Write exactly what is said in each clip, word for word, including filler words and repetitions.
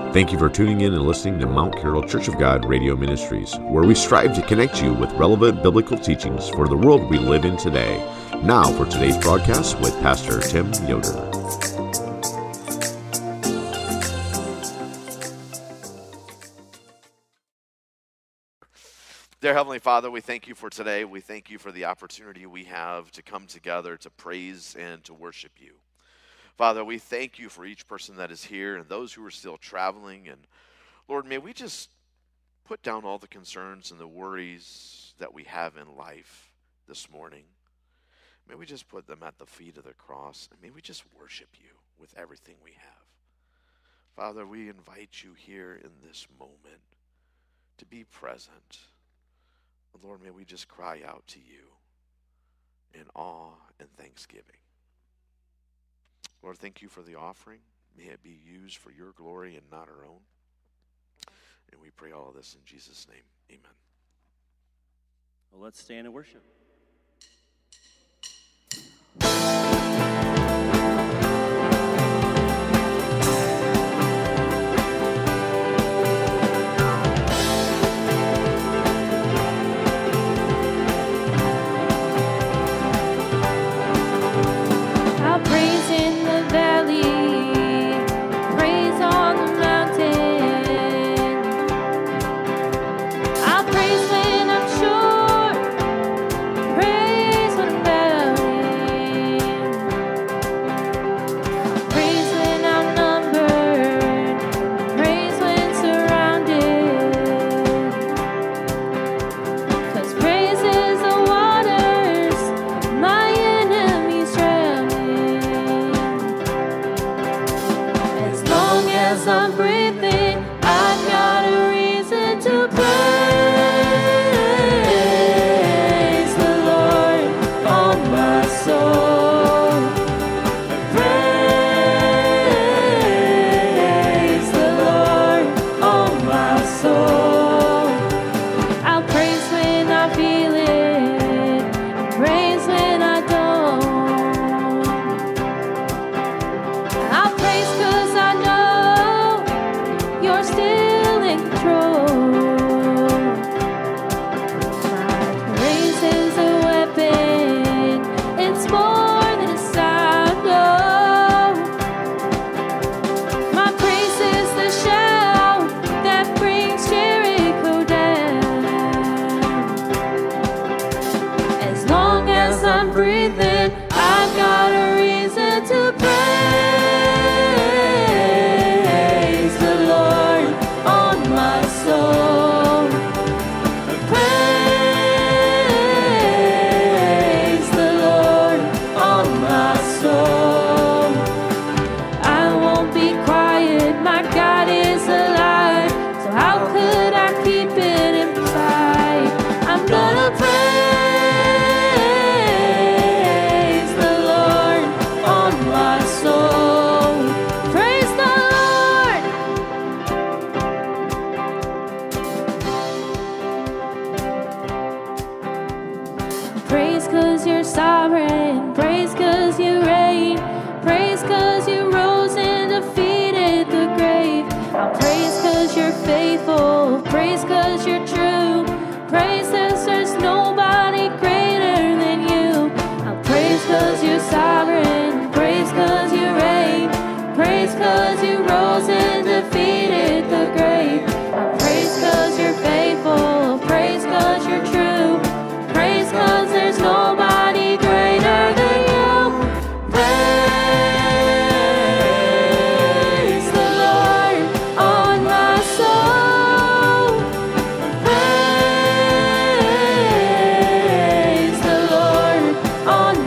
Thank you for tuning in and listening to Mount Carroll Church of God Radio Ministries, where we strive to connect you with relevant biblical teachings for the world we live in today. Now for today's broadcast with Pastor Tim Yoder. Dear Heavenly Father, we thank you for today. We thank you for the opportunity we have to come together to praise and to worship you. Father, we thank you for each person that is here and those who are still traveling. And Lord, may we just put down all the concerns and the worries that we have in life this morning. May we just put them at the feet of the cross, and may we just worship you with everything we have. Father, we invite you here in this moment to be present. Lord, may we just cry out to you in awe and thanksgiving. Lord, thank you for the offering. May it be used for your glory and not our own. And we pray all of this in Jesus' name. Amen. Well, let's stand and worship.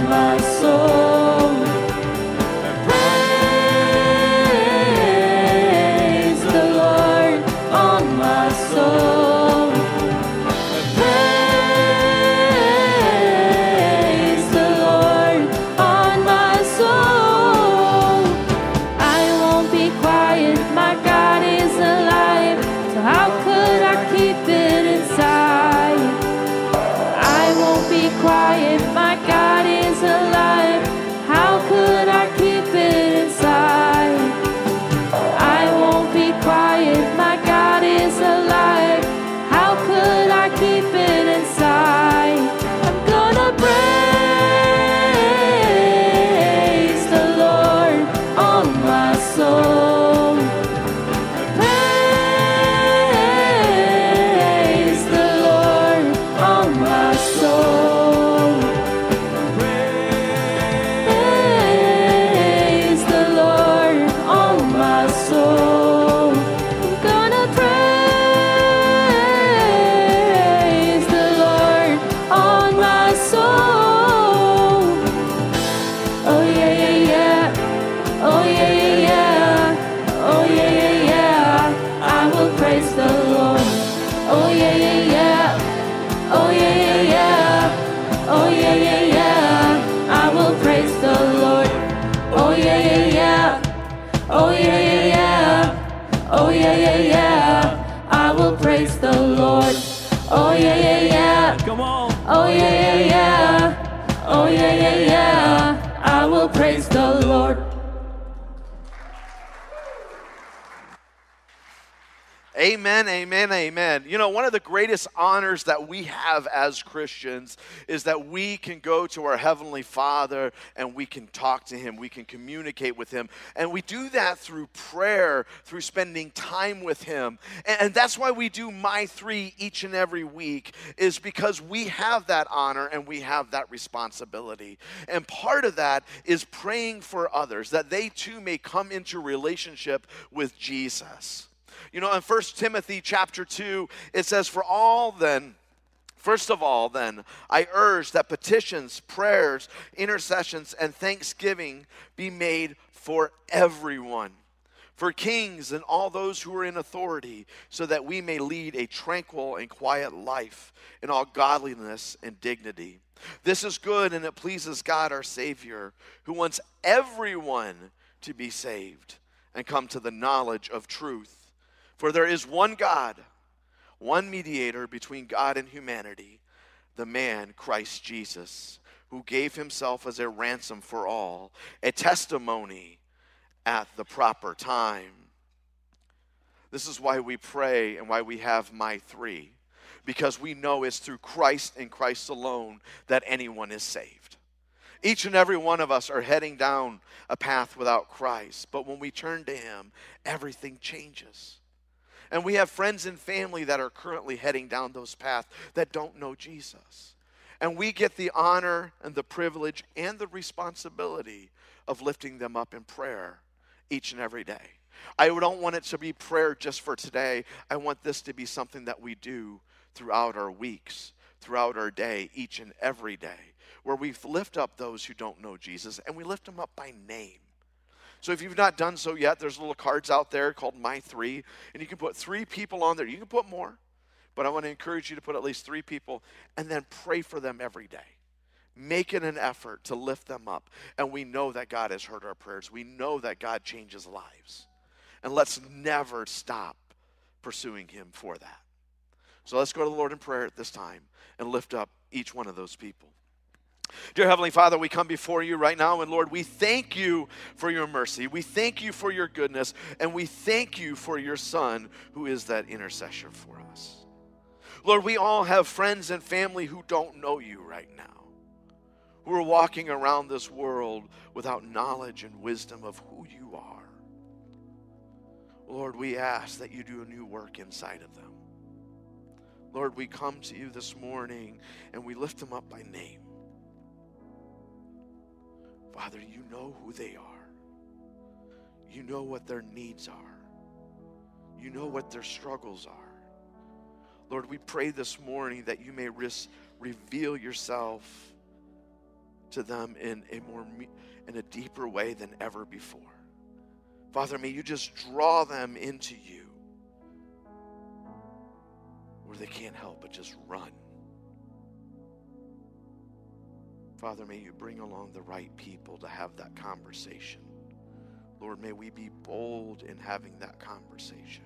Praise yeah, yeah, yeah. Oh, yeah, yeah, yeah. I will praise the Lord. Oh, yeah, yeah, yeah. Come on. Oh, yeah, yeah, yeah. Oh, yeah, yeah, yeah. I will praise the Lord. Amen, amen, amen. You know, one of the greatest honors that we have as Christians is that we can go to our Heavenly Father and we can talk to Him, we can communicate with Him. And we do that through prayer, through spending time with Him. And, and that's why we do My Three each and every week, is because we have that honor and we have that responsibility. And part of that is praying for others, that they too may come into relationship with Jesus. You know, in First Timothy chapter two, it says, for all then, first of all then, I urge that petitions, prayers, intercessions, and thanksgiving be made for everyone, for kings and all those who are in authority, so that we may lead a tranquil and quiet life in all godliness and dignity. This is good, and it pleases God our Savior, who wants everyone to be saved and come to the knowledge of truth. For there is one God, one mediator between God and humanity, the man Christ Jesus, who gave himself as a ransom for all, a testimony at the proper time. This is why we pray and why we have My Three, because we know it's through Christ and Christ alone that anyone is saved. Each and every one of us are heading down a path without Christ, but when we turn to Him, everything changes. And we have friends and family that are currently heading down those paths that don't know Jesus. And we get the honor and the privilege and the responsibility of lifting them up in prayer each and every day. I don't want it to be prayer just for today. I want this to be something that we do throughout our weeks, throughout our day, each and every day, where we lift up those who don't know Jesus, and we lift them up by name. So if you've not done so yet, there's little cards out there called My Three, and you can put three people on there. You can put more, but I want to encourage you to put at least three people, and then pray for them every day. Make it an effort to lift them up, and we know that God has heard our prayers. We know that God changes lives, and let's never stop pursuing Him for that. So let's go to the Lord in prayer at this time and lift up each one of those people. Dear Heavenly Father, we come before you right now, and Lord, we thank you for your mercy. We thank you for your goodness, and we thank you for your Son, who is that intercessor for us. Lord, we all have friends and family who don't know you right now, who are walking around this world without knowledge and wisdom of who you are. Lord, we ask that you do a new work inside of them. Lord, we come to you this morning, and we lift them up by name. Father, you know who they are. You know what their needs are. You know what their struggles are. Lord, we pray this morning that you may ris- reveal yourself to them in a more in a deeper way than ever before. Father, may you just draw them into you where they can't help but just run. Father, may you bring along the right people to have that conversation. Lord, may we be bold in having that conversation,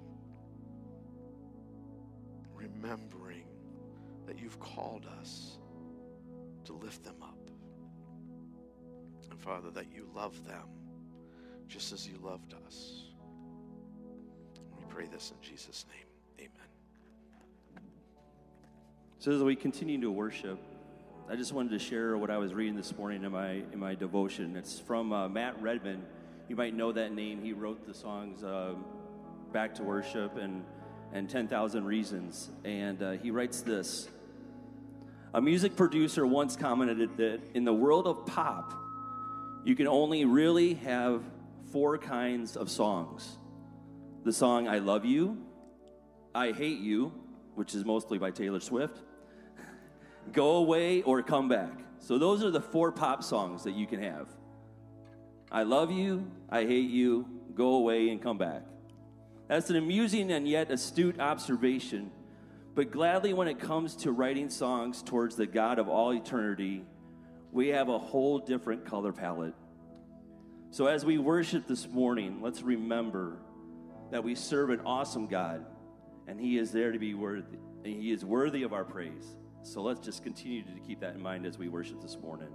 remembering that you've called us to lift them up. And Father, that you love them just as you loved us. We pray this in Jesus' name. Amen. So as we continue to worship, I just wanted to share what I was reading this morning in my in my devotion. It's from uh, Matt Redman. You might know that name. He wrote the songs uh, Back to Worship and, and ten thousand Reasons. And uh, he writes this. A music producer once commented that in the world of pop, you can only really have four kinds of songs. The song I Love You, I Hate You, which is mostly by Taylor Swift, Go Away, or Come Back. So those are the four pop songs that you can have. I love you, I hate you, go away, and come back. That's an amusing and yet astute observation, but gladly when it comes to writing songs towards the God of all eternity, we have a whole different color palette. So as we worship this morning, let's remember that we serve an awesome God, and He is there to be worthy. And He is worthy of our praise. So let's just continue to keep that in mind as we worship this morning.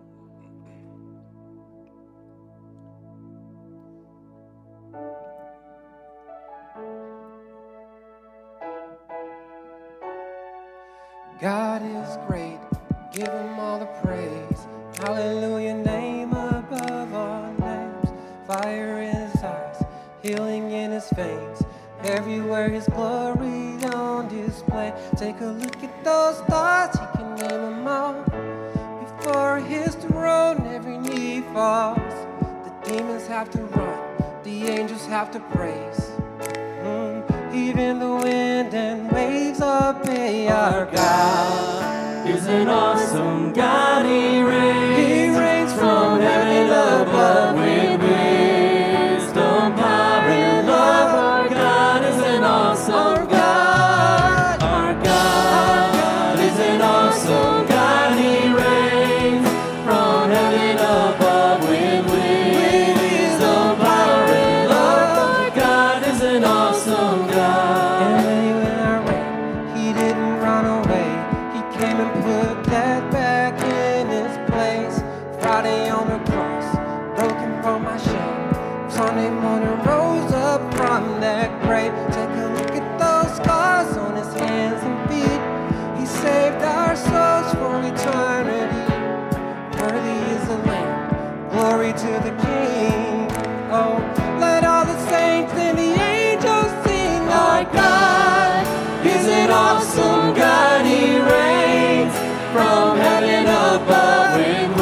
God is great, give Him all the praise. Hallelujah, name above all names. Fire in His eyes, healing in His veins. Everywhere His glory on display. Take a look at those stars, He can name them all. Before His throne, every knee falls. The demons have to run, the angels have to praise. Mm. Even the wind and waves obey our God. Is an awesome God, He reigns. He reigns from heaven above with wisdom, power, and love. Our God is an awesome God. Our God is an awesome God. He reigns from heaven above with wisdom, power, and love. Our God is an awesome God. And when I ran, He didn't run away. He came and put that back in His place. Friday on the cross, broken from my shame. Sunday morning rose up from that grave. Take a look at those scars on His hands and feet. He saved our souls for eternity. Worthy is the Lamb, glory to the King. Oh, let all the saints and the angels sing. Our God is an awesome God. He reigns from heaven above with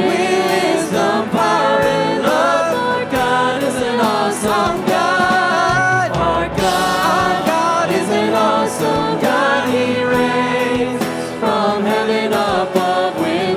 wisdom, power, and love. Our God is an awesome God. Our God is an awesome God. He reigns from heaven above with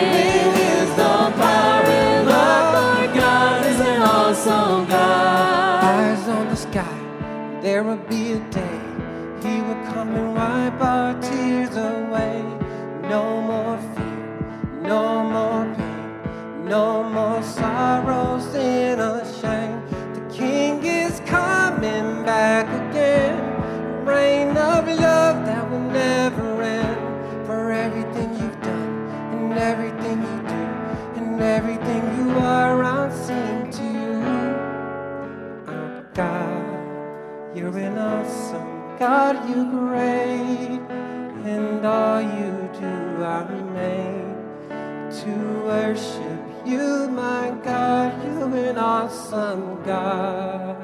wisdom, power, and love. Our God is an awesome God. Eyes on the sky, there will be a day He will come and wipe our tears away. No more fear, no more pain, no more sorrows and a shame. The King is coming back again. A reign of love that will never end. For everything you've done and everything you do and everything you are, I'll sing to you. Our God, You're an awesome God, You're great, and all You do are made to worship You, my God. You're an awesome God.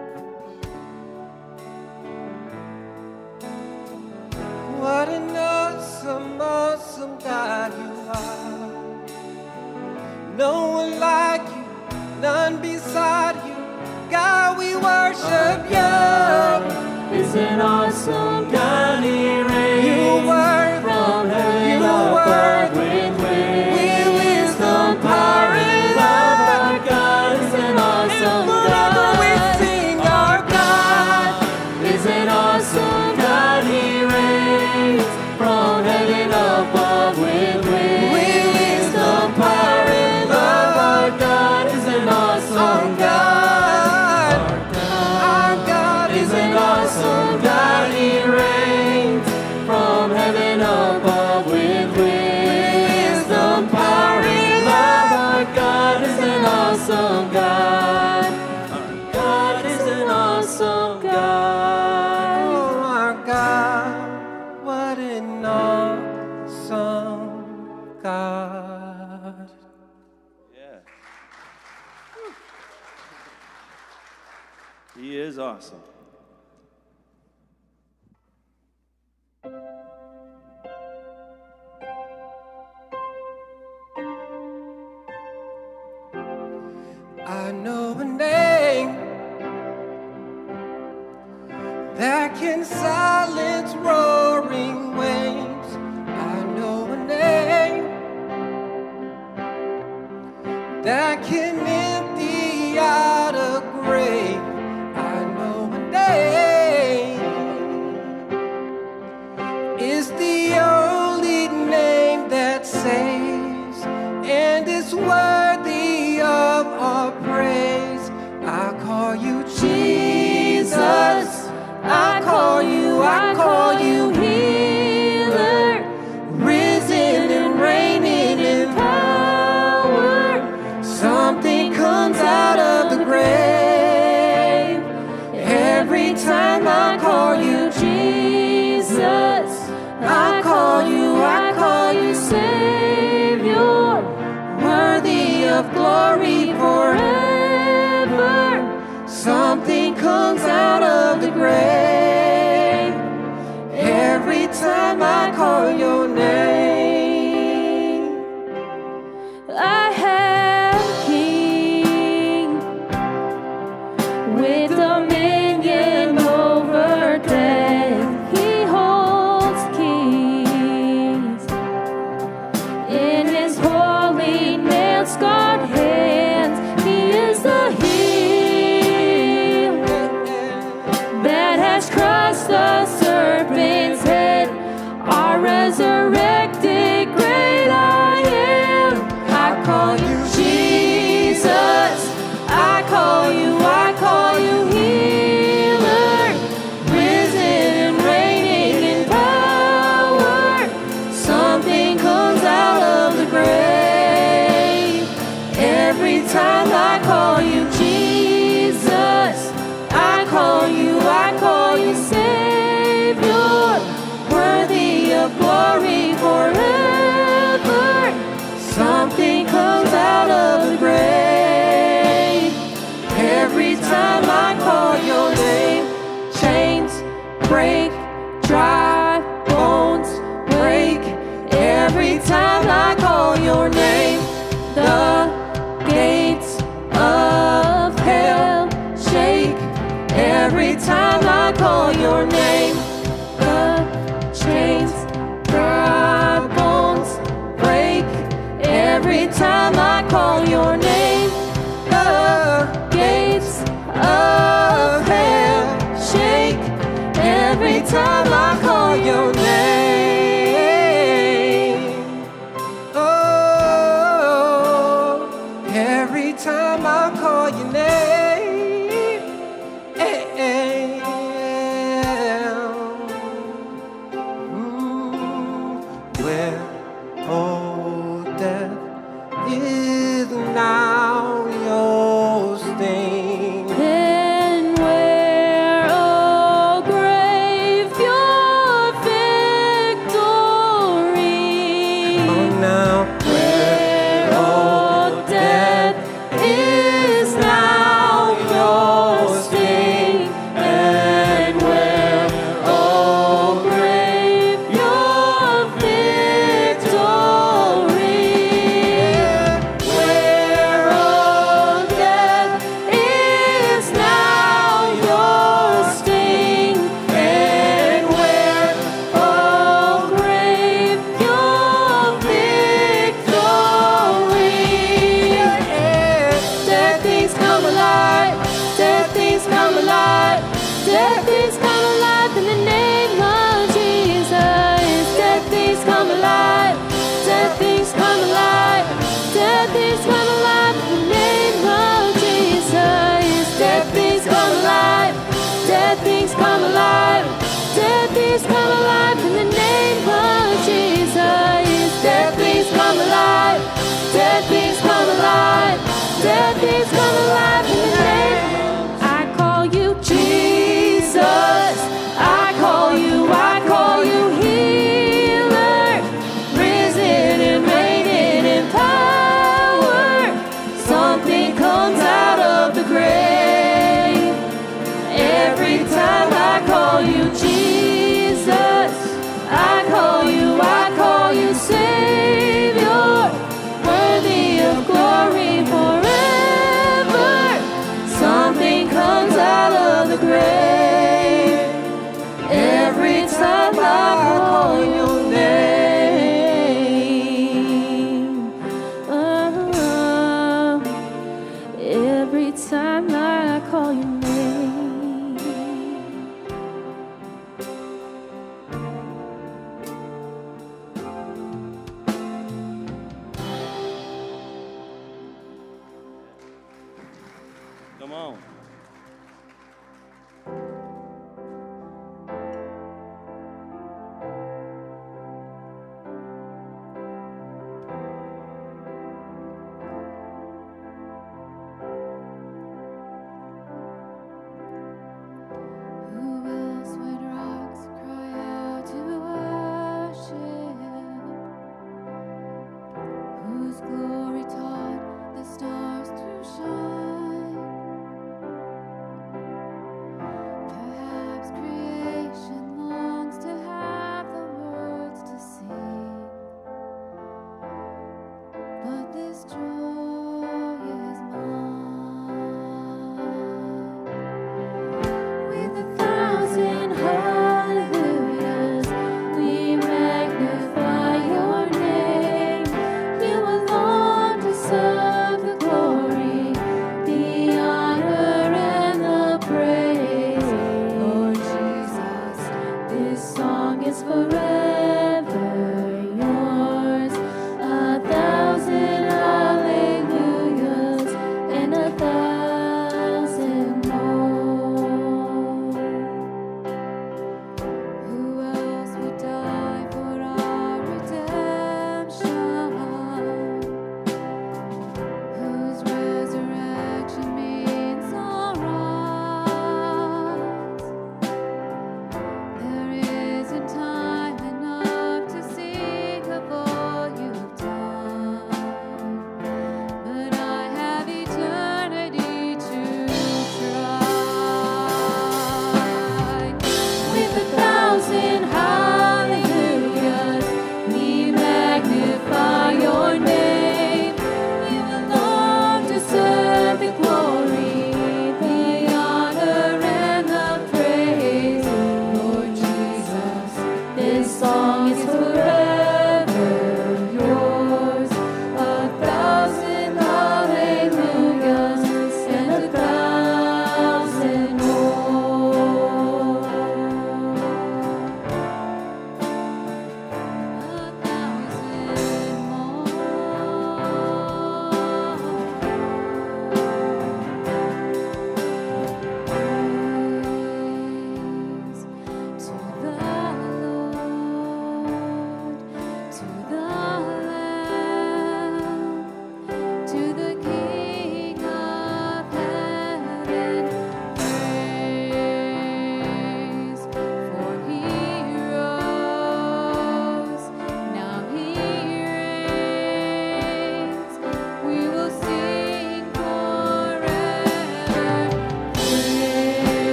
What an awesome, awesome God You are. No one like You, none beside You. God, we worship You. Is an awesome God. He reigns You were from heaven You above were with wisdom, power, and love. Our God is an awesome God. we sing. Our God is an awesome God. He reigns from heaven above with wisdom, power, and love. Our God is an awesome God. Our God Is an awesome God. He reigns from heaven above with wisdom, power, and love. Our God is an awesome God. Our God is an awesome God. Oh, our God, what an awesome God. Yeah. He is awesome. I know a name that can silence roaring waves. I know a name that can empty out a grave. I know a name is the only name that saves and is worthy of our praise. glory forever. Something comes out of the grave every time I call your name. I have a King with dominion over death. He holds keys in his holy nail-scarred hands. He is the heel that has crushed the serpent's head, our resurrected great I am. I call you Jesus, I call you, I call you healer, risen and reigning in power. Something comes out of the grave every time I call you Jesus. I call you, I call you Savior, worthy of glory forever. Something comes out of the grave every time I call your name. Chains break, dry bones break every time I call your name. The gates of hell shake every time I call your name. The chains, dry bones break every time I call your name. The gates of hell shake every time I call your name. Oh, every time I call your name. Eh, eh, mm, where, oh, death is now.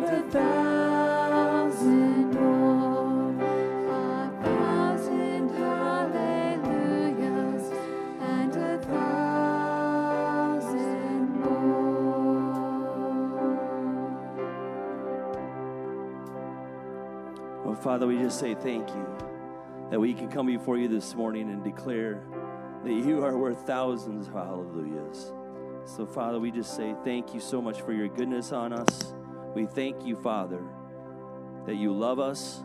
a thousand more, a thousand hallelujahs, and a thousand more. Oh, Father, we just say thank you that we can come before you this morning and declare that you are worth thousands of hallelujahs. So, Father, we just say thank you so much for your goodness on us. We thank you, Father, that you love us.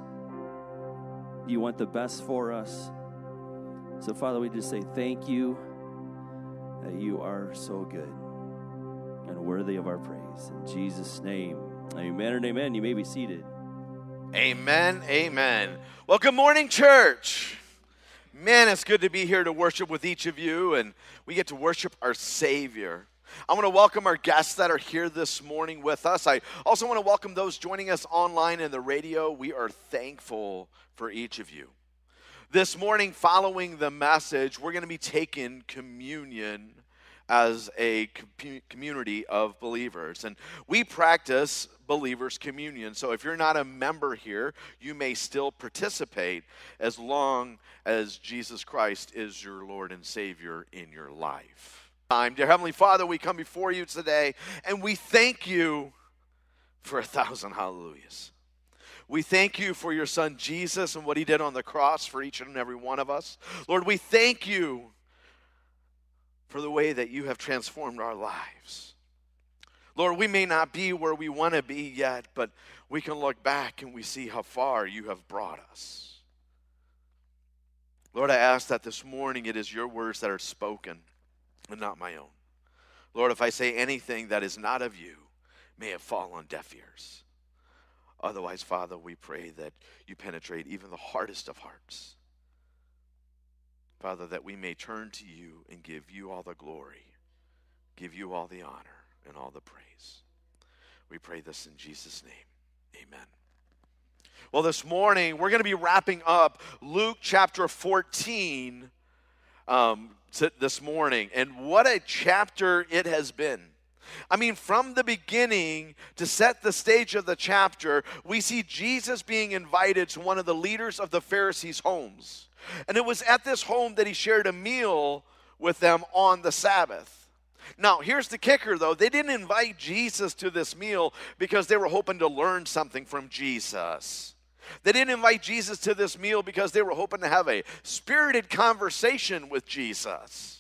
You want the best for us. So, Father, we just say thank you that you are so good and worthy of our praise. In Jesus' name, amen and amen. You may be seated. Amen, amen. Well, good morning, church. Man, it's good to be here to worship with each of you, and we get to worship our Savior. I want to welcome our guests that are here this morning with us. I also want to welcome those joining us online and the radio. We are thankful for each of you. This morning, following the message, we're going to be taking communion as a com- community of believers. And we practice believers' communion. So if you're not a member here, you may still participate as long as Jesus Christ is your Lord and Savior in your life. Dear Heavenly Father, we come before you today, and we thank you for a thousand hallelujahs. We thank you for your Son Jesus and what he did on the cross for each and every one of us. Lord, we thank you for the way that you have transformed our lives. Lord, we may not be where we want to be yet, but we can look back and we see how far you have brought us. Lord, I ask that this morning it is your words that are spoken and not my own. Lord, if I say anything that is not of you, may it fall on deaf ears. Otherwise, Father, we pray that you penetrate even the hardest of hearts. Father, that we may turn to you and give you all the glory, give you all the honor and all the praise. We pray this in Jesus' name. Amen. Well, this morning, we're going to be wrapping up Luke chapter fourteen um, this morning. And what a chapter it has been. I mean, from the beginning, to set the stage of the chapter, we see Jesus being invited to one of the leaders of the Pharisees' homes. And it was at this home that he shared a meal with them on the Sabbath. Now, here's the kicker, though. They didn't invite Jesus to this meal because they were hoping to learn something from Jesus. They didn't invite Jesus to this meal because they were hoping to have a spirited conversation with Jesus.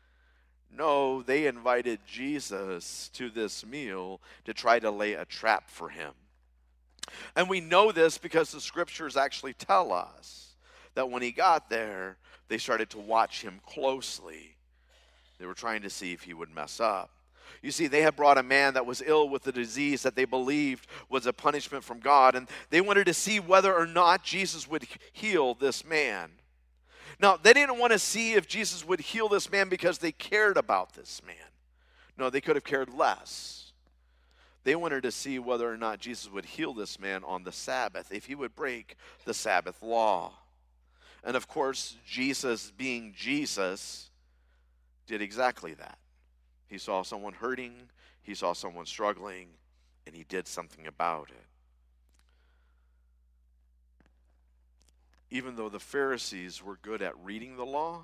No, they invited Jesus to this meal to try to lay a trap for him. And we know this because the scriptures actually tell us that when he got there, they started to watch him closely. They were trying to see if he would mess up. You see, they had brought a man that was ill with a disease that they believed was a punishment from God, and they wanted to see whether or not Jesus would heal this man. Now, they didn't want to see if Jesus would heal this man because they cared about this man. No, they could have cared less. They wanted to see whether or not Jesus would heal this man on the Sabbath, if he would break the Sabbath law. And of course, Jesus, being Jesus, did exactly that. He saw someone hurting, he saw someone struggling, and he did something about it. Even though the Pharisees were good at reading the law,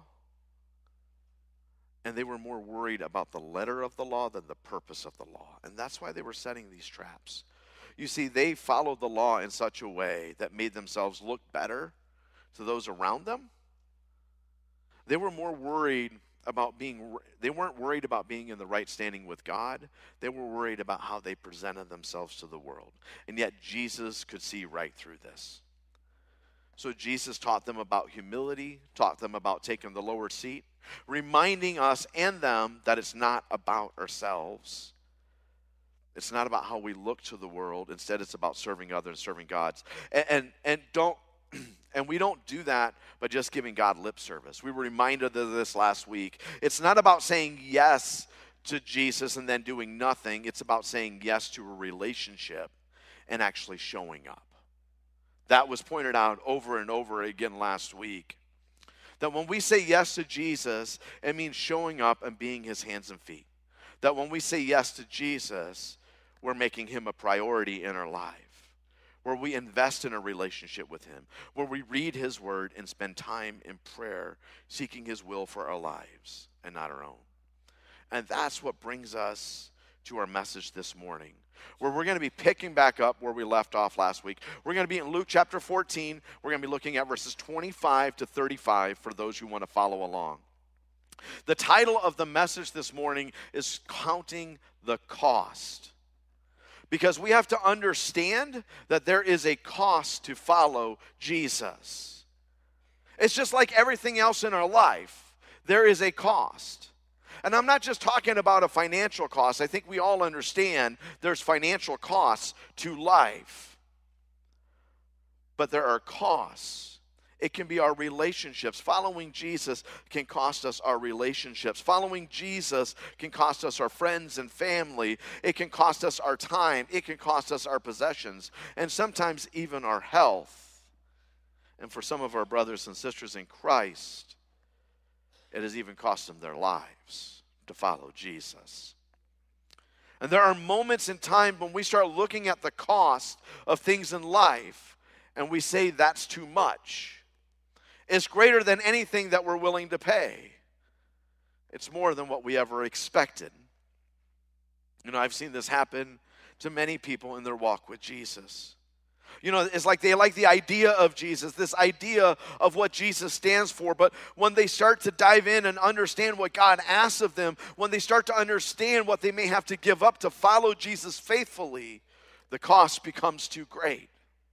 and they were more worried about the letter of the law than the purpose of the law. And that's why they were setting these traps. You see, they followed the law in such a way that made themselves look better to those around them. They were more worried about being, they weren't worried about being in the right standing with God. They were worried about how they presented themselves to the world. And yet Jesus could see right through this. So Jesus taught them about humility, taught them about taking the lower seat, reminding us and them that it's not about ourselves. It's not about how we look to the world. Instead, it's about serving others, serving God. And, and, and don't And we don't do that by just giving God lip service. We were reminded of this last week. It's not about saying yes to Jesus and then doing nothing. It's about saying yes to a relationship and actually showing up. That was pointed out over and over again last week. That when we say yes to Jesus, it means showing up and being his hands and feet. That when we say yes to Jesus, we're making him a priority in our life, where we invest in a relationship with him, where we read his word and spend time in prayer, seeking his will for our lives and not our own. And that's what brings us to our message this morning, where we're going to be picking back up where we left off last week. We're going to be in Luke chapter fourteen. We're going to be looking at verses twenty-five to thirty-five for those who want to follow along. The title of the message this morning is Counting the Cost. Because we have to understand that there is a cost to follow Jesus. It's just like everything else in our life. There is a cost. And I'm not just talking about a financial cost. I think we all understand there's financial costs to life. But there are costs. It can be our relationships. Following Jesus can cost us our relationships. Following Jesus can cost us our friends and family. It can cost us our time. It can cost us our possessions. And sometimes even our health. And for some of our brothers and sisters in Christ, it has even cost them their lives to follow Jesus. And there are moments in time when we start looking at the cost of things in life and we say that's too much. It's greater than anything that we're willing to pay. It's more than what we ever expected. You know, I've seen this happen to many people in their walk with Jesus. You know, it's like they like the idea of Jesus, this idea of what Jesus stands for. But when they start to dive in and understand what God asks of them, when they start to understand what they may have to give up to follow Jesus faithfully, the cost becomes too great.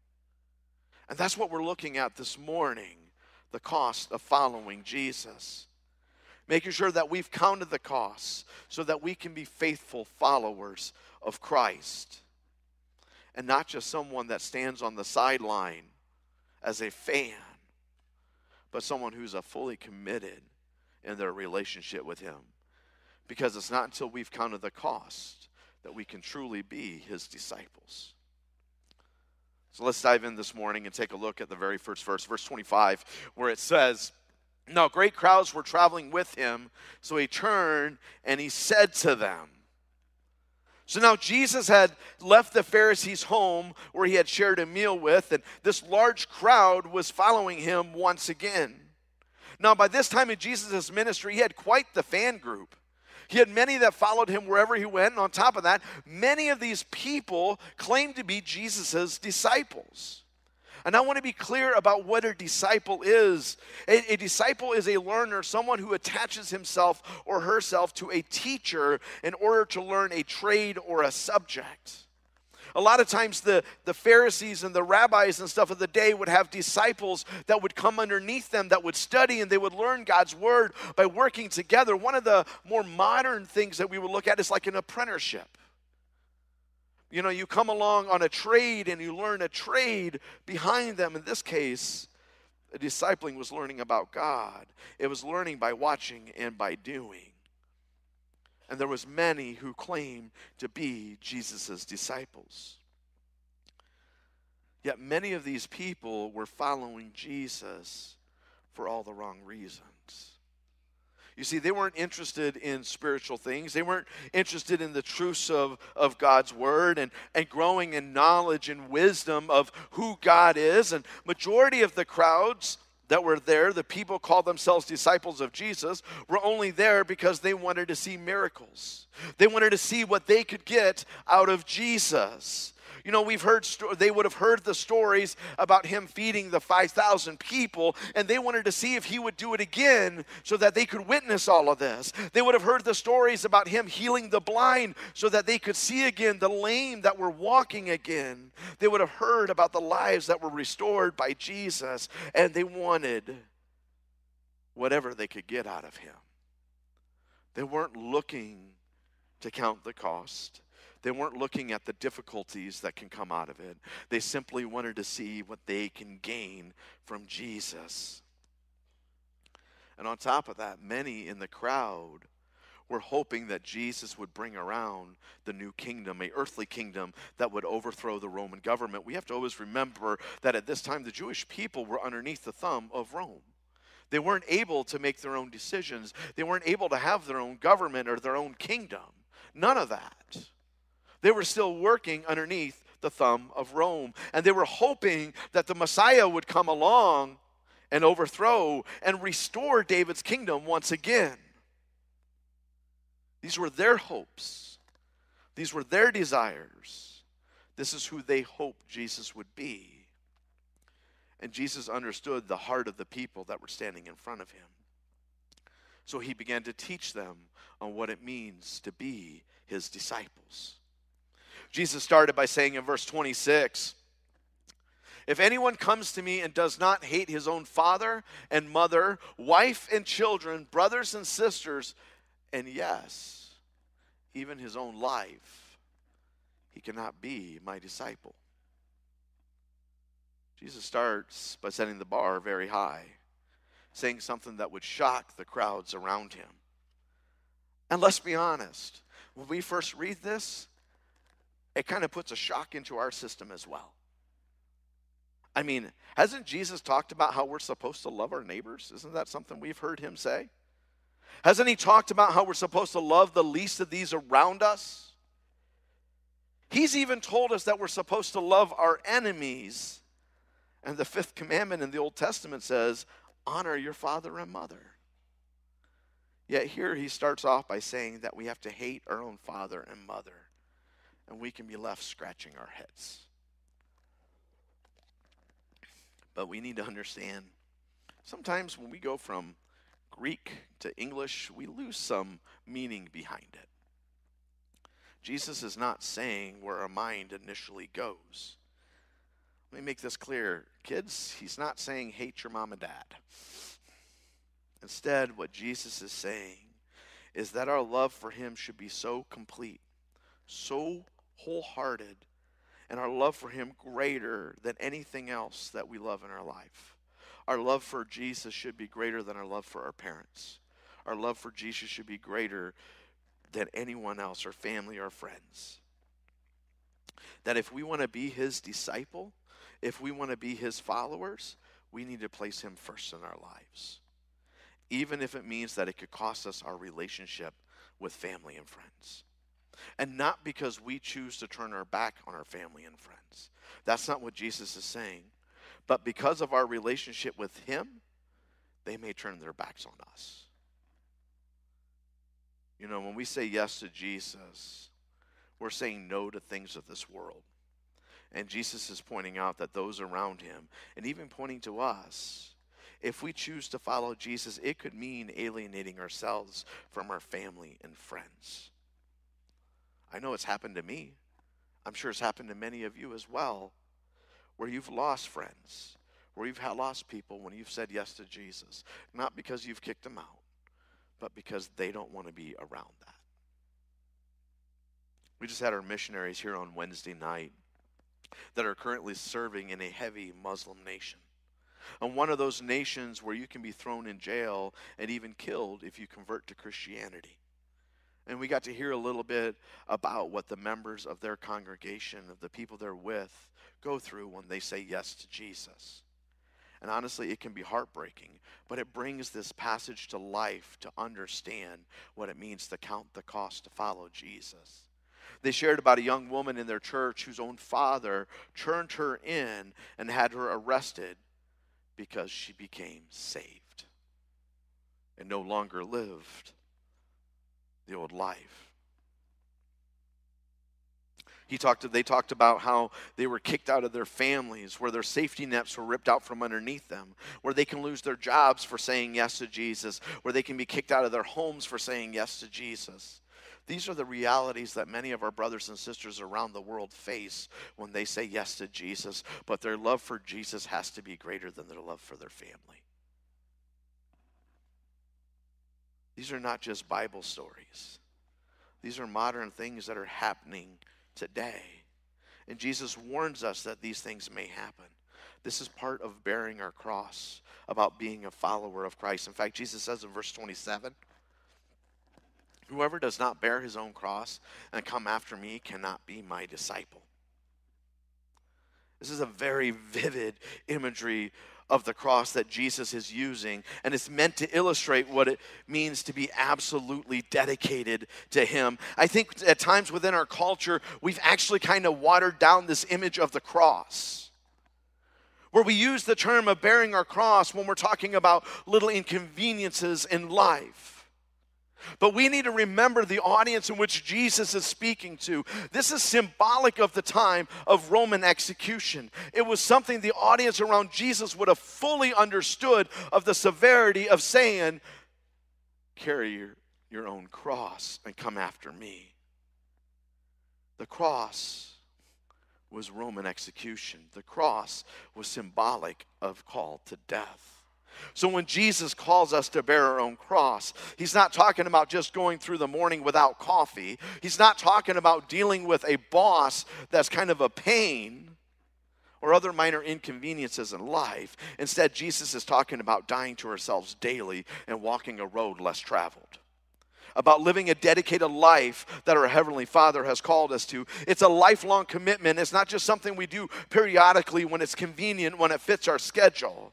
And that's what we're looking at this morning, the cost of following Jesus. Making sure that we've counted the costs so that we can be faithful followers of Christ. And not just someone that stands on the sideline as a fan, but someone who's a fully committed in their relationship with him. Because it's not until we've counted the cost that we can truly be his disciples. So let's dive in this morning and take a look at the very first verse, verse twenty-five, where it says, "Now great crowds were traveling with him, so he turned and he said to them." So now Jesus had left the Pharisees' home where he had shared a meal with, and this large crowd was following him once again. Now by this time in Jesus' ministry, he had quite the fan group. He had many that followed him wherever he went, and on top of that, many of these people claimed to be Jesus' disciples. And I want to be clear about what a disciple is. A, a disciple is a learner, someone who attaches himself or herself to a teacher in order to learn a trade or a subject. A lot of times the, the Pharisees and the rabbis and stuff of the day would have disciples that would come underneath them that would study and they would learn God's word by working together. One of the more modern things that we would look at is like an apprenticeship. You know, you come along on a trade and you learn a trade behind them. In this case, the discipling was learning about God. It was learning by watching and by doing. And there was many who claimed to be Jesus' disciples. Yet many of these people were following Jesus for all the wrong reasons. You see, they weren't interested in spiritual things. They weren't interested in the truths of, of God's word and, and growing in knowledge and wisdom of who God is. And majority of the crowds that were there, the people called themselves disciples of Jesus, were only there because they wanted to see miracles. They wanted to see what they could get out of Jesus. You know, we've heard, sto- they would have heard the stories about him feeding the five thousand people, and they wanted to see if he would do it again so that they could witness all of this. They would have heard the stories about him healing the blind so that they could see again the lame that were walking again. They would have heard about the lives that were restored by Jesus, and they wanted whatever they could get out of him. They weren't looking to count the cost. They weren't looking at the difficulties that can come out of it. They simply wanted to see what they can gain from Jesus. And on top of that, many in the crowd were hoping that Jesus would bring around the new kingdom, an earthly kingdom that would overthrow the Roman government. We have to always remember that at this time, the Jewish people were underneath the thumb of Rome. They weren't able to make their own decisions. They weren't able to have their own government or their own kingdom. None of that. They were still working underneath the thumb of Rome. And they were hoping that the Messiah would come along and overthrow and restore David's kingdom once again. These were their hopes. These were their desires. This is who they hoped Jesus would be. And Jesus understood the heart of the people that were standing in front of him. So he began to teach them on what it means to be his disciples. Jesus started by saying in verse twenty-six, if anyone comes to me and does not hate his own father and mother, wife and children, brothers and sisters, and yes, even his own life, he cannot be my disciple. Jesus starts by setting the bar very high, saying something that would shock the crowds around him. And let's be honest, when we first read this, it kind of puts a shock into our system as well. I mean, hasn't Jesus talked about how we're supposed to love our neighbors? Isn't that something we've heard him say? Hasn't he talked about how we're supposed to love the least of these around us? He's even told us that we're supposed to love our enemies. And the fifth commandment in the Old Testament says, honor your father and mother. Yet here he starts off by saying that we have to hate our own father and mother. And we can be left scratching our heads. But we need to understand, sometimes when we go from Greek to English, we lose some meaning behind it. Jesus is not saying where our mind initially goes. Let me make this clear. Kids, he's not saying hate your mom and dad. Instead, what Jesus is saying is that our love for him should be so complete, so wholehearted, and our love for him greater than anything else that we love in our life. Our love for Jesus should be greater than our love for our parents. Our love for Jesus should be greater than anyone else, our family or friends. That if we want to be his disciple, if we want to be his followers, we need to place him first in our lives. Even if it means that it could cost us our relationship with family and friends. And not because we choose to turn our back on our family and friends. That's not what Jesus is saying. But because of our relationship with him, they may turn their backs on us. You know, when we say yes to Jesus, we're saying no to things of this world. And Jesus is pointing out that those around him, and even pointing to us, if we choose to follow Jesus, it could mean alienating ourselves from our family and friends. I know it's happened to me. I'm sure it's happened to many of you as well, where you've lost friends, where you've lost people when you've said yes to Jesus. Not because you've kicked them out, but because they don't want to be around that. We just had our missionaries here on Wednesday night that are currently serving in a heavy Muslim nation. And one of those nations where you can be thrown in jail and even killed if you convert to Christianity. And we got to hear a little bit about what the members of their congregation, of the people they're with, go through when they say yes to Jesus. And honestly, it can be heartbreaking, but it brings this passage to life to understand what it means to count the cost to follow Jesus. They shared about a young woman in their church whose own father turned her in and had her arrested because she became saved and no longer lived the old life. He talked. They talked about how they were kicked out of their families, where their safety nets were ripped out from underneath them, where they can lose their jobs for saying yes to Jesus, where they can be kicked out of their homes for saying yes to Jesus. These are the realities that many of our brothers and sisters around the world face when they say yes to Jesus, but their love for Jesus has to be greater than their love for their family. These are not just Bible stories. These are modern things that are happening today. And Jesus warns us that these things may happen. This is part of bearing our cross, about being a follower of Christ. In fact, Jesus says in verse twenty-seven, whoever does not bear his own cross and come after me cannot be my disciple. This is a very vivid imagery of the cross that Jesus is using, and it's meant to illustrate what it means to be absolutely dedicated to him. I think at times within our culture, we've actually kind of watered down this image of the cross, where we use the term of bearing our cross when we're talking about little inconveniences in life. But we need to remember the audience in which Jesus is speaking to. This is symbolic of the time of Roman execution. It was something the audience around Jesus would have fully understood of the severity of saying, carry your, your own cross and come after me. The cross was Roman execution. The cross was symbolic of call to death. So when Jesus calls us to bear our own cross, he's not talking about just going through the morning without coffee. He's not talking about dealing with a boss that's kind of a pain or other minor inconveniences in life. Instead, Jesus is talking about dying to ourselves daily and walking a road less traveled, about living a dedicated life that our Heavenly Father has called us to. It's a lifelong commitment. It's not just something we do periodically when it's convenient, when it fits our schedule.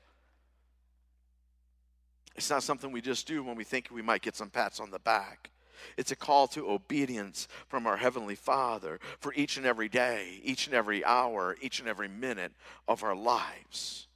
It's not something we just do when we think we might get some pats on the back. It's a call to obedience from our Heavenly Father for each and every day, each and every hour, each and every minute of our lives.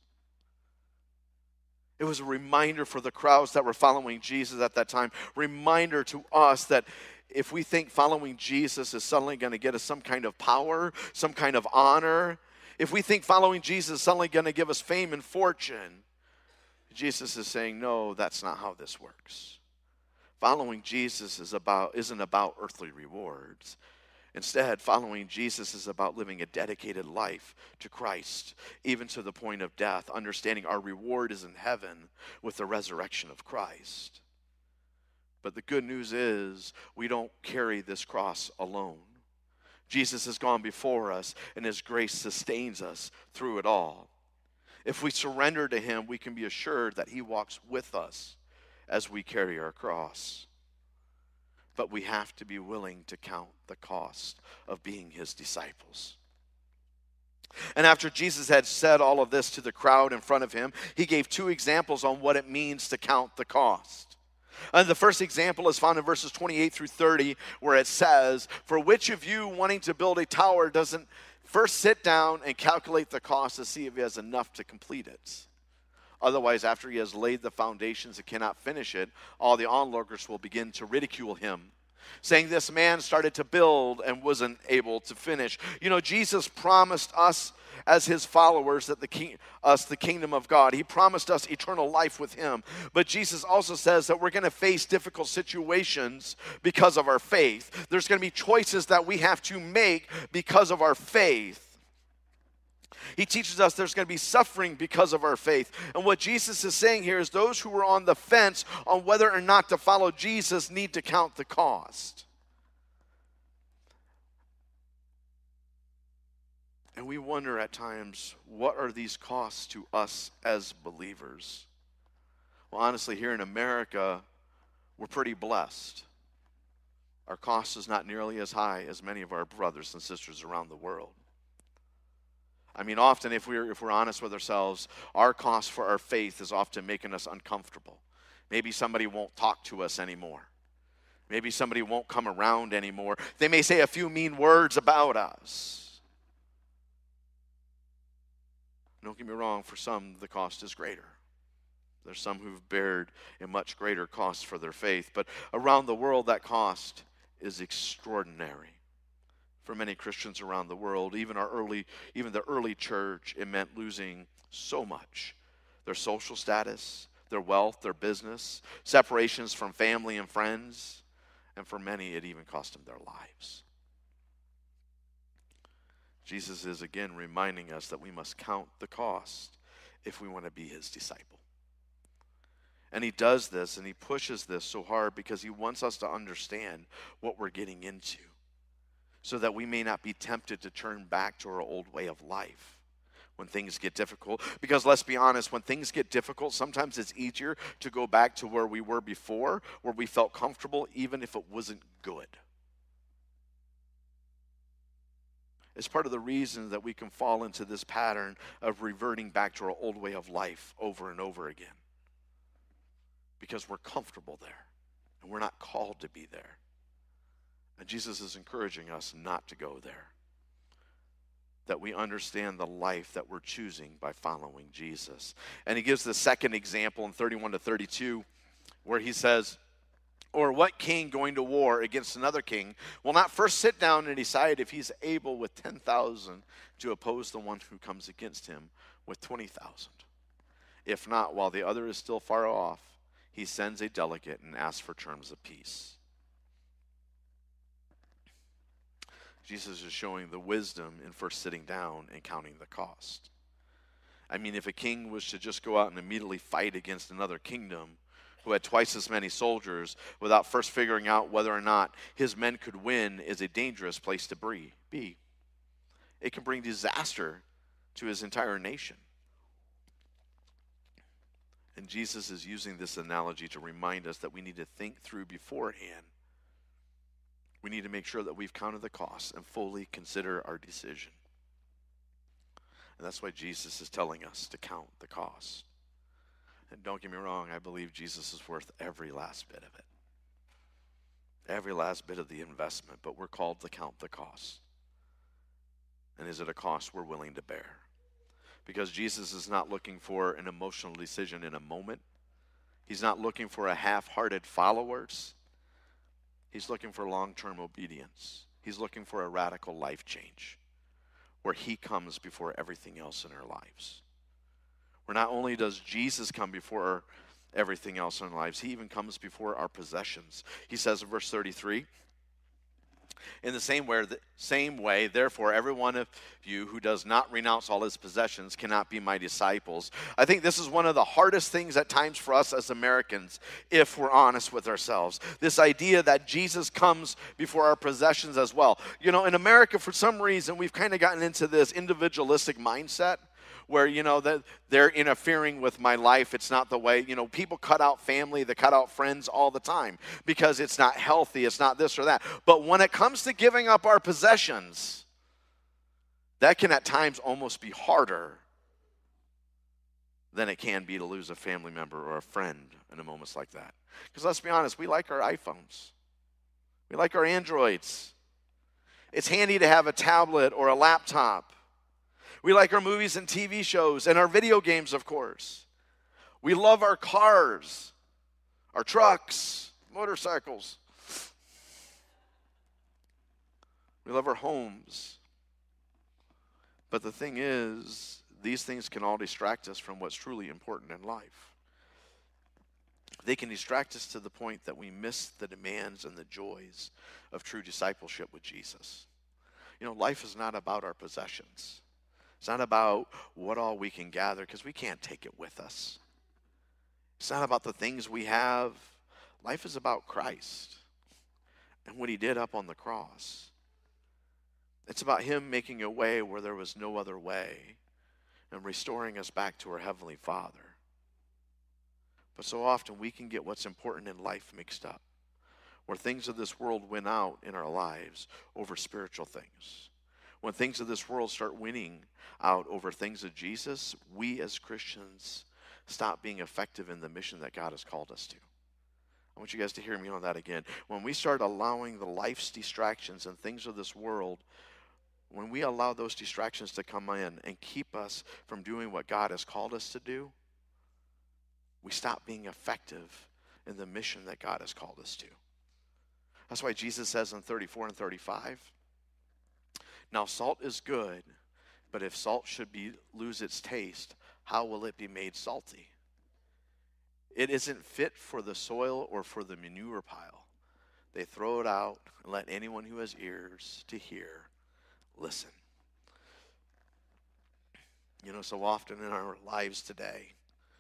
It was a reminder for the crowds that were following Jesus at that time, reminder to us that if we think following Jesus is suddenly going to get us some kind of power, some kind of honor, if we think following Jesus is suddenly going to give us fame and fortune, Jesus is saying, no, that's not how this works. Following Jesus is about, isn't about earthly rewards. Instead, following Jesus is about living a dedicated life to Christ, even to the point of death, understanding our reward is in heaven with the resurrection of Christ. But the good news is we don't carry this cross alone. Jesus has gone before us, and his grace sustains us through it all. If we surrender to him, we can be assured that he walks with us as we carry our cross. But we have to be willing to count the cost of being his disciples. And after Jesus had said all of this to the crowd in front of him, he gave two examples on what it means to count the cost. And the first example is found in verses twenty-eight through thirty, where it says, "For which of you wanting to build a tower doesn't first sit down and calculate the cost to see if he has enough to complete it? Otherwise, after he has laid the foundations and cannot finish it, all the onlookers will begin to ridicule him, saying, 'This man started to build and wasn't able to finish.'" You know, Jesus promised us as his followers that the king, us the kingdom of God. He promised us eternal life with him. But Jesus also says that we're going to face difficult situations because of our faith. There's going to be choices that we have to make because of our faith. He teaches us there's going to be suffering because of our faith. And what Jesus is saying here is those who are on the fence on whether or not to follow Jesus need to count the cost. And we wonder at times, what are these costs to us as believers? Well, honestly, here in America, we're pretty blessed. Our cost is not nearly as high as many of our brothers and sisters around the world. I mean, often, if we're, if we're honest with ourselves, our cost for our faith is often making us uncomfortable. Maybe somebody won't talk to us anymore. Maybe somebody won't come around anymore. They may say a few mean words about us. Don't get me wrong, for some, the cost is greater. There's some who've bared a much greater cost for their faith. But around the world, that cost is extraordinary. For many Christians around the world, even our early, even the early church, it meant losing so much. Their social status, their wealth, their business, separations from family and friends, and for many, it even cost them their lives. Jesus is again reminding us that we must count the cost if we want to be his disciple. And he does this and he pushes this so hard because he wants us to understand what we're getting into so that we may not be tempted to turn back to our old way of life when things get difficult. Because let's be honest, when things get difficult, sometimes it's easier to go back to where we were before, where we felt comfortable, even if it wasn't good. It's part of the reason that we can fall into this pattern of reverting back to our old way of life over and over again. Because we're comfortable there, and we're not called to be there. And Jesus is encouraging us not to go there. That we understand the life that we're choosing by following Jesus. And he gives the second example in thirty-one to thirty-two, where he says, or what king going to war against another king will not first sit down and decide if he's able with ten thousand to oppose the one who comes against him with twenty thousand? If not, while the other is still far off, he sends a delegate and asks for terms of peace. Jesus is showing the wisdom in first sitting down and counting the cost. I mean, if a king was to just go out and immediately fight against another kingdom who had twice as many soldiers without first figuring out whether or not his men could win, is a dangerous place to be. It can bring disaster to his entire nation. And Jesus is using this analogy to remind us that we need to think through beforehand. We need to make sure that we've counted the costs and fully consider our decision. And that's why Jesus is telling us to count the cost. And don't get me wrong, I believe Jesus is worth every last bit of it. Every last bit of the investment, but we're called to count the cost. And is it a cost we're willing to bear? Because Jesus is not looking for an emotional decision in a moment. He's not looking for a half-hearted followers. He's looking for long-term obedience. He's looking for a radical life change where he comes before everything else in our lives. Where not only does Jesus come before everything else in our lives, he even comes before our possessions. He says in verse thirty-three, in the same way, same way, therefore, every one of you who does not renounce all his possessions cannot be my disciples. I think this is one of the hardest things at times for us as Americans, if we're honest with ourselves. This idea that Jesus comes before our possessions as well. You know, in America, for some reason, we've kind of gotten into this individualistic mindset where, you know, that they're interfering with my life. It's not the way, you know, people cut out family, they cut out friends all the time because it's not healthy, it's not this or that. But when it comes to giving up our possessions, that can at times almost be harder than it can be to lose a family member or a friend in a moments like that. Because let's be honest, we like our iPhones. We like our Androids. It's handy to have a tablet or a laptop. We like our movies and T V shows and our video games, of course. We love our cars, our trucks, motorcycles. We love our homes. But the thing is, these things can all distract us from what's truly important in life. They can distract us to the point that we miss the demands and the joys of true discipleship with Jesus. You know, life is not about our possessions. It's not about what all we can gather because we can't take it with us. It's not about the things we have. Life is about Christ and what he did up on the cross. It's about him making a way where there was no other way and restoring us back to our Heavenly Father. But so often we can get what's important in life mixed up, where things of this world win out in our lives over spiritual things. When things of this world start winning out over things of Jesus, we as Christians stop being effective in the mission that God has called us to. I want you guys to hear me on that again. When we start allowing the life's distractions and things of this world, when we allow those distractions to come in and keep us from doing what God has called us to do, we stop being effective in the mission that God has called us to. That's why Jesus says in thirty-four and thirty-five, now salt is good, but if salt should be lose its taste, how will it be made salty? It isn't fit for the soil or for the manure pile. They throw it out and let anyone who has ears to hear listen. You know, so often in our lives today,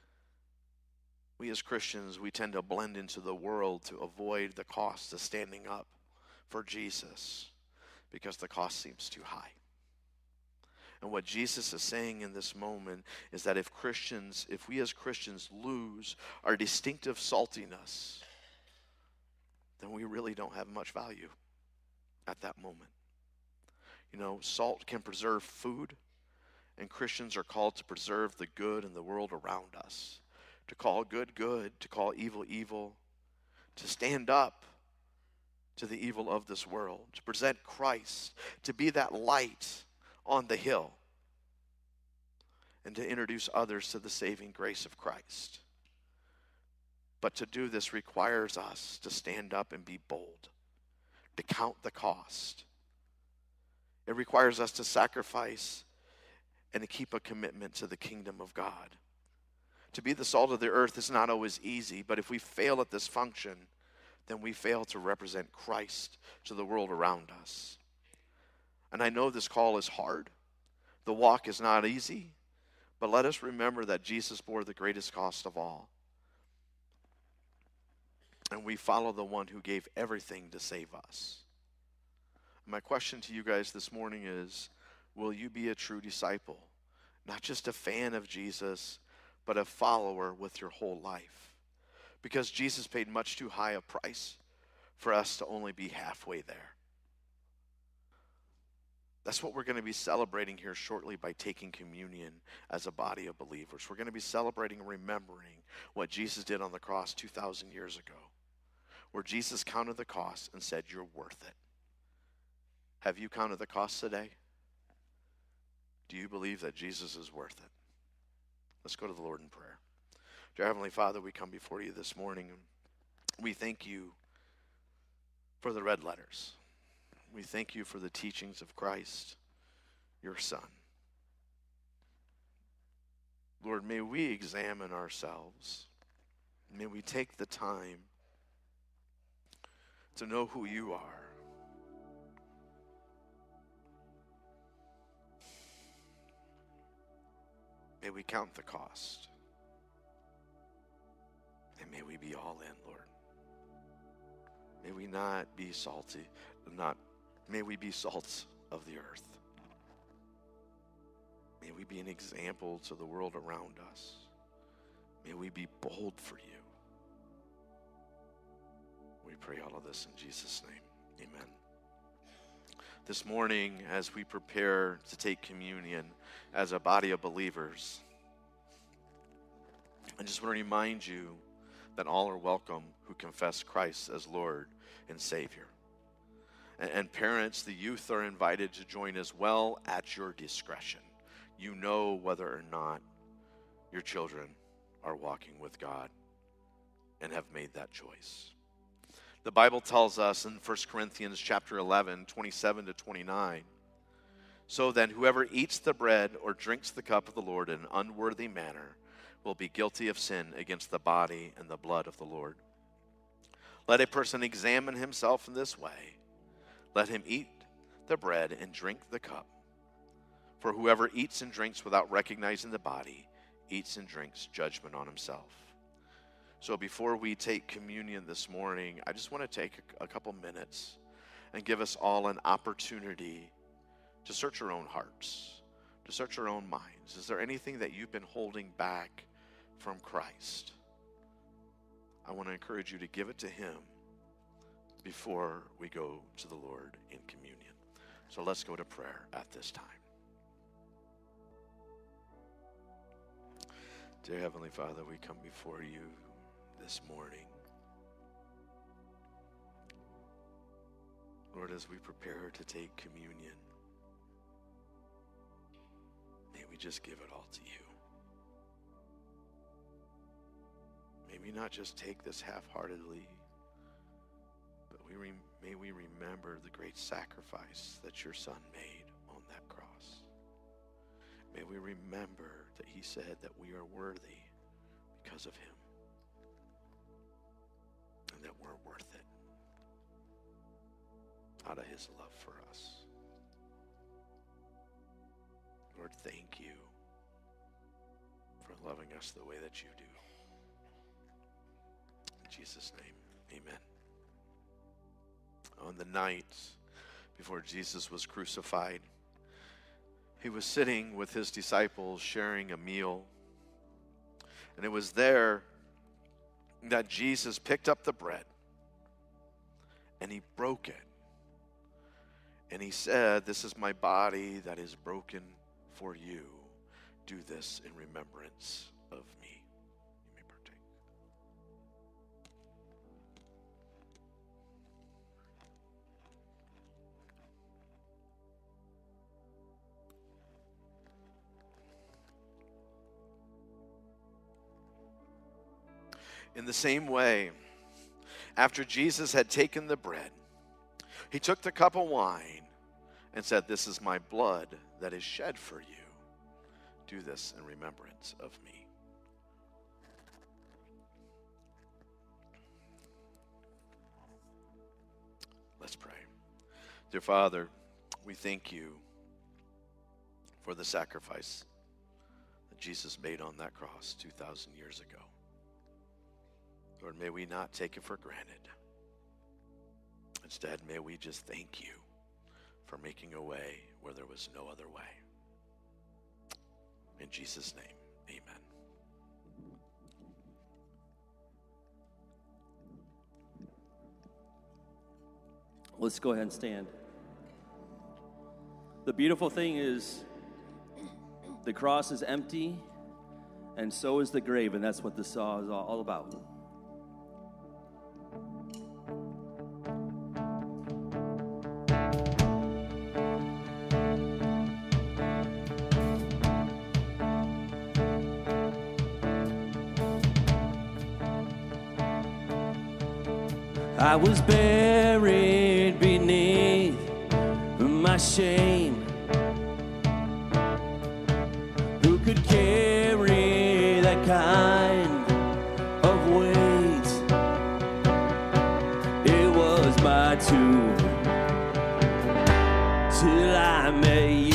we as Christians, we tend to blend into the world to avoid the cost of standing up for Jesus because the cost seems too high. And what Jesus is saying in this moment is that if Christians, if we as Christians lose our distinctive saltiness, then we really don't have much value at that moment. You know, salt can preserve food, and Christians are called to preserve the good in the world around us, to call good good, to call evil evil, to stand up to the evil of this world, to present Christ, to be that light on the hill, and to introduce others to the saving grace of Christ. But to do this requires us to stand up and be bold, to count the cost. It requires us to sacrifice and to keep a commitment to the kingdom of God. To be the salt of the earth is not always easy, but if we fail at this function, then we fail to represent Christ to the world around us. And I know this call is hard. The walk is not easy, but let us remember that Jesus bore the greatest cost of all. And we follow the one who gave everything to save us. My question to you guys this morning is, will you be a true disciple? Not just a fan of Jesus, but a follower with your whole life. Because Jesus paid much too high a price for us to only be halfway there. That's what we're going to be celebrating here shortly by taking communion as a body of believers. We're going to be celebrating and remembering what Jesus did on the cross two thousand years ago, where Jesus counted the cost and said, "You're worth it." Have you counted the cost today? Do you believe that Jesus is worth it? Let's go to the Lord in prayer. Dear Heavenly Father, we come before you this morning, and we thank you for the red letters. We thank you for the teachings of Christ, your Son. Lord, may we examine ourselves. May we take the time to know who you are. May we count the cost. And may we be all in, Lord. May we not be salty, not, may we be salt of the earth. May we be an example to the world around us. May we be bold for you. We pray all of this in Jesus' name. Amen. This morning, as we prepare to take communion as a body of believers, I just want to remind you that all are welcome who confess Christ as Lord and Savior. And, and parents, the youth are invited to join as well at your discretion. You know whether or not your children are walking with God and have made that choice. The Bible tells us in First Corinthians chapter eleven, twenty-seven to twenty-nine, "So then whoever eats the bread or drinks the cup of the Lord in an unworthy manner will be guilty of sin against the body and the blood of the Lord. Let a person examine himself in this way. Let him eat the bread and drink the cup. For whoever eats and drinks without recognizing the body eats and drinks judgment on himself." So before we take communion this morning, I just want to take a, a couple minutes and give us all an opportunity to search our own hearts, to search our own minds. Is there anything that you've been holding back from Christ? I want to encourage you to give it to him before we go to the Lord in communion. So let's go to prayer at this time. Dear Heavenly Father, we come before you this morning. Lord, as we prepare to take communion, may we just give it all to you. May we not just take this half-heartedly, but we re- may we remember the great sacrifice that your Son made on that cross. May we remember that he said that we are worthy because of him, and that we're worth it out of his love for us. Lord, thank you for loving us the way that you do. In Jesus' name, amen. On the night before Jesus was crucified, he was sitting with his disciples sharing a meal. And it was there that Jesus picked up the bread and he broke it. And he said, this is my body that is broken for you. Do this in remembrance of me. You may partake. In the same way, after Jesus had taken the bread, he took the cup of wine and said, this is my blood that is shed for you. Do this in remembrance of me. Let's pray. Dear Father, we thank you for the sacrifice that Jesus made on that cross two thousand years ago. Lord, may we not take it for granted. Instead, may we just thank you for making a way where there was no other way. In Jesus' name, amen. Let's go ahead and stand. The beautiful thing is the cross is empty, and so is the grave, and that's what this song is all about. I was buried beneath my shame. Who could carry that kind of weight? It was my tomb till I met you.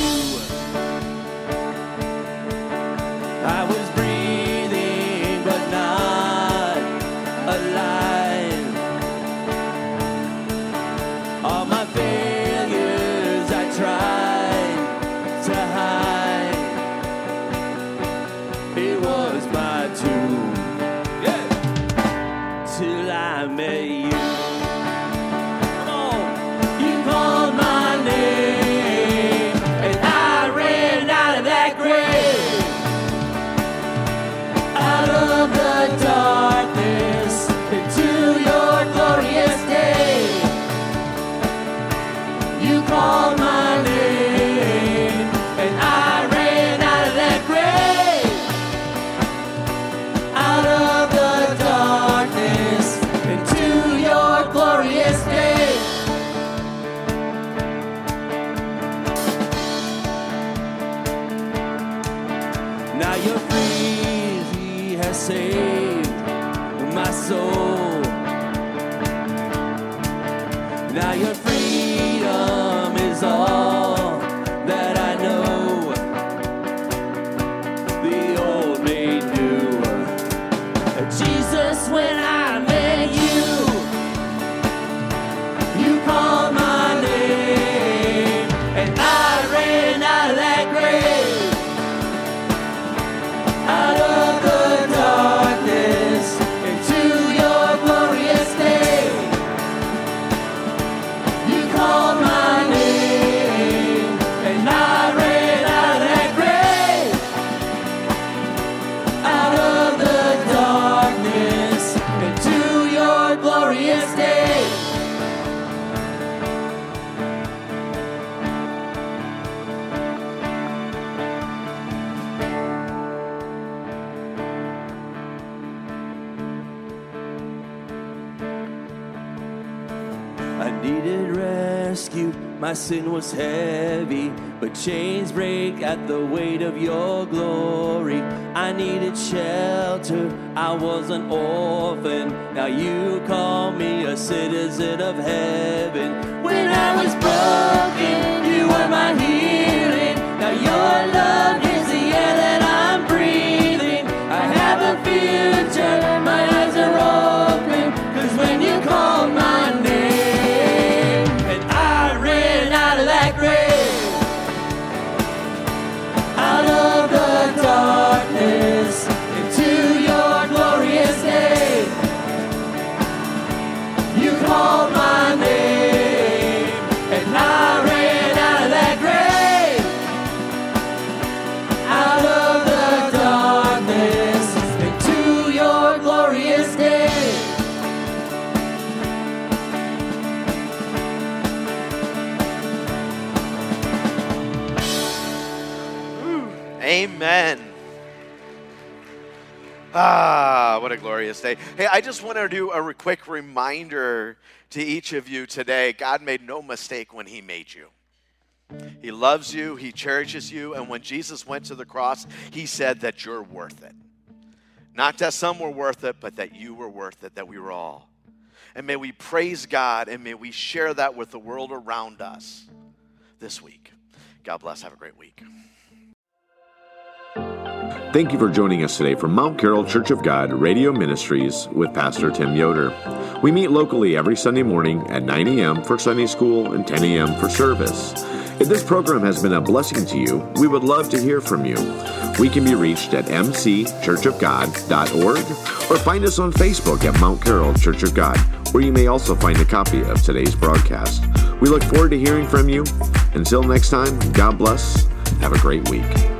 I was breathing but not alive. All my failures I tried to hide. It was my tomb, yeah, till I met you. Come on. You called my name, and I ran out of that grave, out of the darkness into your glorious day. You called my name, and I ran out of that grave, out of the darkness into your glorious day. Now you're free, he has saved my soul. Now you're free. Freedom is all that I know. The old made new. Jesus, when I met you, you called my name, and I ran out of that grave, out of the darkness into your glorious day. You called my name, and I ran out of that grave, out of the darkness into your glorious day. I needed rescue, my sin was heavy, but chains break at the weight of your glory. I needed shelter, I was an orphan, now you call me a citizen of heaven. When I was broken, you were my healing, now your love is the air that I'm breathing. I have a future, my eyes are open, 'cause when you call my name, that grave, out of the darkness into your glorious day. You called my name, and I ran Ah, what a glorious day. Hey, I just want to do a re- quick reminder to each of you today. God made no mistake when he made you. He loves you, he cherishes you, and when Jesus went to the cross, he said that you're worth it. Not that some were worth it, but that you were worth it, that we were all. And may we praise God, and may we share that with the world around us this week. God bless. Have a great week. Thank you for joining us today from Mount Carroll Church of God Radio Ministries with Pastor Tim Yoder. We meet locally every Sunday morning at nine a.m. for Sunday school and ten a.m. for service. If this program has been a blessing to you, we would love to hear from you. We can be reached at m c church of god dot org or find us on Facebook at Mount Carroll Church of God, where you may also find a copy of today's broadcast. We look forward to hearing from you. Until next time, God bless. Have a great week.